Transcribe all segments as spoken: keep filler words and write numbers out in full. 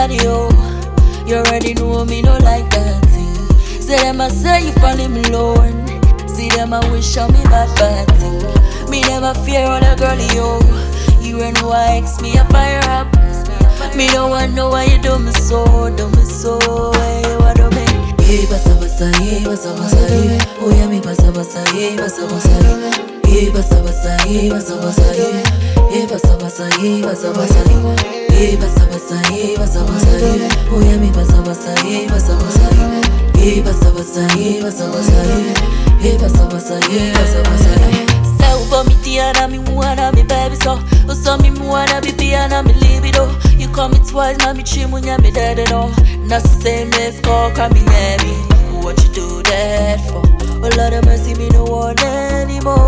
body, oh. You already know me, no like that thing. Say them I say you follow me alone. See them I wish on me bad bad thing. Me never fear on a girl, yo. You ain't know I ex me a fire up. Me don't want know why you do me so, do me so. Hey, what do me? Hey, basa basa, hey, basa basa, hey. Oh yeah, me basa basa, hey, basa basa, hey. Hey, basa basa, hey, basa basa, hey. Hey, basa basa, hey, basa basa, hey. Hey, basa basa, hey, basa basa, hey. Oh yeah, me basa basa, hey, basa basa, hey. Hey, basa basa, hey, basa basa, hey. Hey, basa basa, hey, basa basa, hey. Say for me Tiana, me wanna be baby so. So me wanna be Tiana, me libido. You call me twice, now me three, me me dead no. Not the same let's call, call me heavy. What you do that for? Oh Lord of mercy, me no want anymore.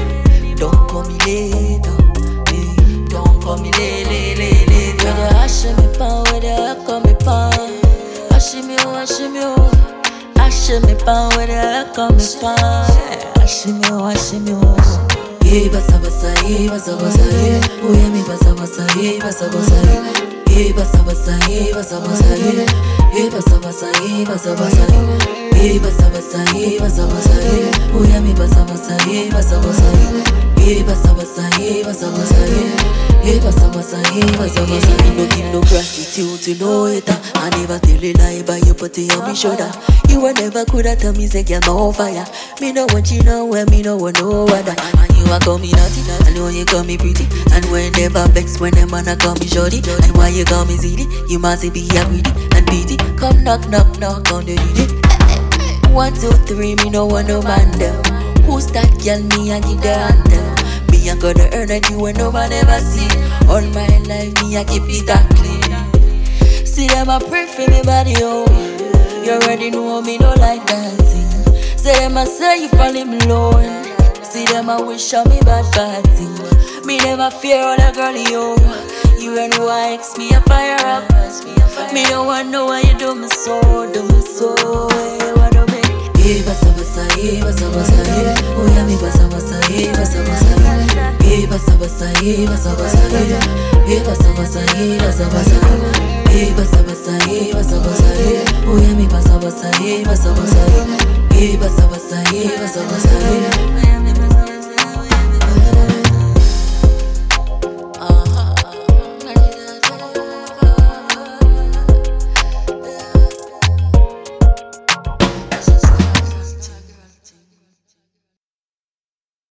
Don't call me later, hey. Don't call me late, late, late, late. Where the ash me pan, where the call me pan. Ash me oh, ash me oh. Ash me pan, where the call me pan. Ash me oh, ash me oh. Hey, basa basa, hey, basa basa, hey. Oh yeah, me basa basa, hey, basa basa, hey. Hey, basa basa, hey, basa basa, hey. Hey, basa basa, hey, basa basa, hey. Hey, basa basa, hey, basa basa, hey. Oh yeah, me basa basa, hey, basa basa, hey. Hey, basa basa, hey, basa basa, hey. Hey, basa basa, hey, basa basa. Me no give no gratitude to no hater. I never tell a lie, but you put it on me shoulder. You were never coulda tell me say girl I'm on fire. Me no want you know where me no want no other. And you a call me naughty, and when you call me pretty, and when never vex when them man a call me shorty. And why you call me zilly, you must be a greedy and beaty. Come knock knock knock on the lid. One two three, me no want no man them. Who's that girl? Me I give the anthem. Me I gonna earn it you and no man ever see. All my life me I keep it that clean. See them I pray for me body oh. You already know me no like that thing. Say them I say you follow me alone. See them I wish on me bad bad thing. Me never fear on a girl yo. You ain't know I ex me a fire up. Me don't want know why you do me so, do me so. Hey, what do me? Hey, basa basa, hey, basa basa, hey. Oh yeah, me basa basa, hey, basa basa, hey. Hey, basa basa, hey, basa basa, hey. Hey, basa basa, hey, basa basa, hey. Hey, basa basa, hey, basa basa, hey. Oh yeah, me basa basa, hey, basa basa, hey. Hey, basa basa, hey, basa basa, hey.